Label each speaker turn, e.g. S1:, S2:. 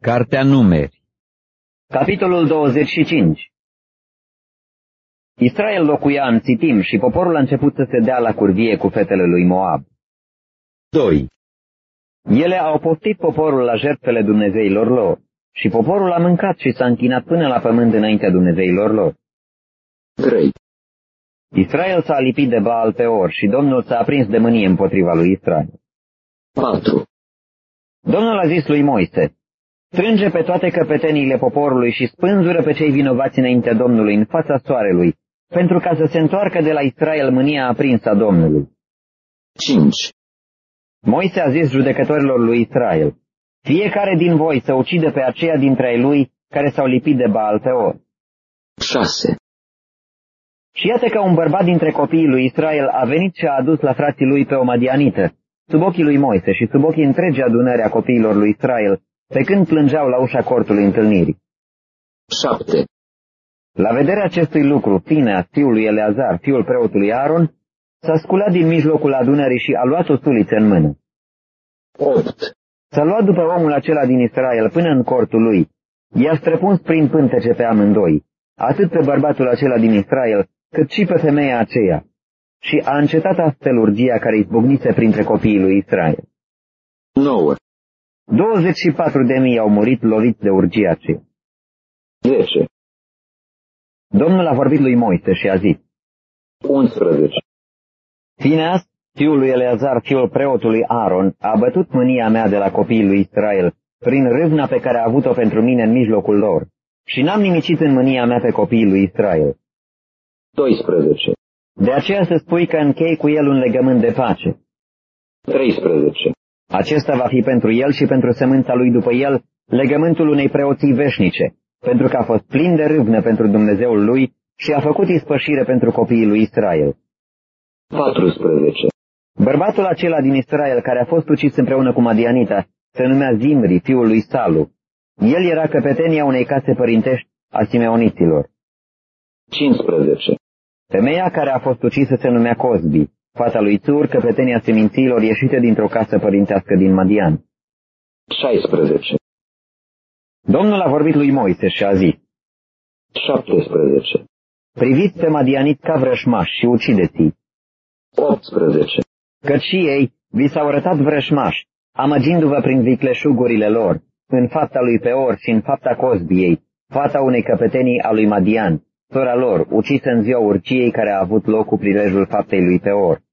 S1: Cartea Numeri.
S2: Capitolul 25. Israel locuia în Țitim și poporul a început să se dea la curvie cu fetele lui Moab.
S1: 2.
S2: Ele au poftit poporul la jertfele dumnezeilor lor și poporul a mâncat și s-a închinat până la pământ înaintea dumnezeilor lor.
S3: 3.
S2: Israel s-a lipit de Baal Peor și Domnul s-a aprins de mânie împotriva lui Israel.
S3: 4.
S2: Domnul a zis lui Moise: strânge pe toate căpeteniile poporului și spânzură pe cei vinovați înaintea Domnului în fața soarelui, pentru ca să se întoarcă de la Israel mânia aprinsă a Domnului.
S3: 5.
S2: Moise a zis judecătorilor lui Israel: fiecare din voi să ucidă pe aceia dintre ai lui care s-au lipit de Baal Peor.
S3: 6.
S2: Și iată că un bărbat dintre copiii lui Israel a venit și a adus la frații lui pe o madianită, sub ochii lui Moise și sub ochii întregi adunări a copiilor lui Israel, pe când plângeau la ușa cortului întâlnirii.
S3: 7.
S2: La vederea acestui lucru, Fineas, fiul lui Eleazar, fiul preotului Aaron, s-a sculat din mijlocul adunării și a luat o suliță în mână.
S3: 8.
S2: S-a luat după omul acela din Israel până în cortul lui. I-a străpuns prin pântece pe amândoi, atât pe bărbatul acela din Israel, cât și pe femeia aceea. Și a încetat astfel urgia care izbucnise printre copiii lui Israel.
S3: 9.
S2: 24.000 au murit loviți de urgia aceea.
S3: 10.
S2: Domnul a vorbit lui Moise și a zis:
S3: 11.
S2: Fineas, fiul lui Eleazar, fiul preotului Aaron, a bătut mânia mea de la copiii lui Israel, prin râvna pe care a avut-o pentru mine în mijlocul lor, și n-am nimicit în mânia mea pe copiii lui Israel.
S3: 12.
S2: De aceea să spui că închei cu el un legământ de pace.
S3: 13.
S2: Acesta va fi pentru el și pentru sămânța lui după el legământul unei preoții veșnice, pentru că a fost plin de râvnă pentru Dumnezeul lui și a făcut ispășire pentru copiii lui Israel.
S3: 14.
S2: Bărbatul acela din Israel care a fost ucis împreună cu Madianita se numea Zimri, fiul lui Salu. El era căpetenia unei case părintești a simeoniților.
S3: 15.
S2: Femeia care a fost ucisă se numea Cozbi, fata lui Țur, căpetenia semințiilor ieșite dintr-o casă părintească din Madian.
S3: 16.
S2: Domnul a vorbit lui Moise și a zis:
S3: 17.
S2: priviți pe Madianit ca vrășmași și ucideți-i.
S3: 18.
S2: Căci și ei vi s-au arătat vrășmași, amăgindu-vă prin vicleșugurile lor, în fapta lui Peor și în fapta Cozbiei, fata unei căpetenii a lui Madian, sora lor, ucisă în ziua urciei care a avut loc cu prilejul faptei lui Peor.